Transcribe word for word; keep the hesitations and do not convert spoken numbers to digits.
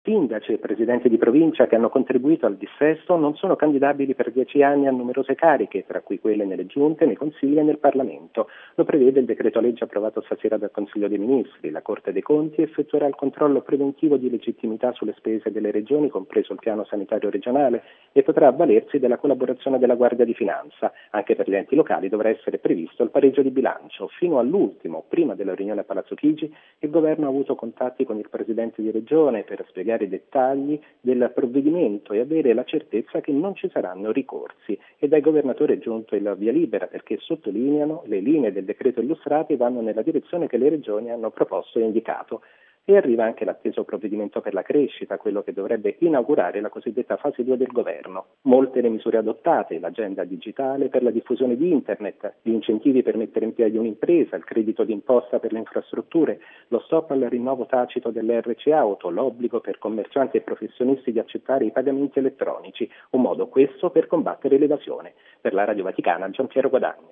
sindaci e presidenti di provincia che hanno contribuito al dissesto non sono candidabili per dieci anni a numerose cariche, tra cui quelle nelle giunte, nei consigli e nel Parlamento. Lo prevede il decreto legge approvato stasera dal Consiglio dei Ministri. La Corte dei Conti effettuerà il controllo preventivo di legittimità sulle spese delle regioni, compreso il piano sanitario regionale, e potrà avvalersi della collaborazione della Guardia di Finanza. Anche per gli enti locali dovrà essere previsto il pareggio di bilancio. Fino all'ultimo, prima della riunione a Palazzo Chigi, il governo ha avuto contatti con il presidente di regione per spiegare i dettagli del provvedimento e avere la certezza che non ci saranno ricorsi, e dai governatori è giunto il via libera perché sottolineano le linee del decreto illustrati vanno nella direzione che le regioni hanno proposto e indicato. E arriva anche l'atteso provvedimento per la crescita, quello che dovrebbe inaugurare la cosiddetta fase due del governo. Molte le misure adottate, l'agenda digitale per la diffusione di internet, gli incentivi per mettere in piedi un'impresa, il credito d'imposta per le infrastrutture, lo stop al rinnovo tacito dell'R C auto, l'obbligo per commercianti e professionisti di accettare i pagamenti elettronici, un modo questo per combattere l'evasione. Per la Radio Vaticana, Gianpiero Guadagni.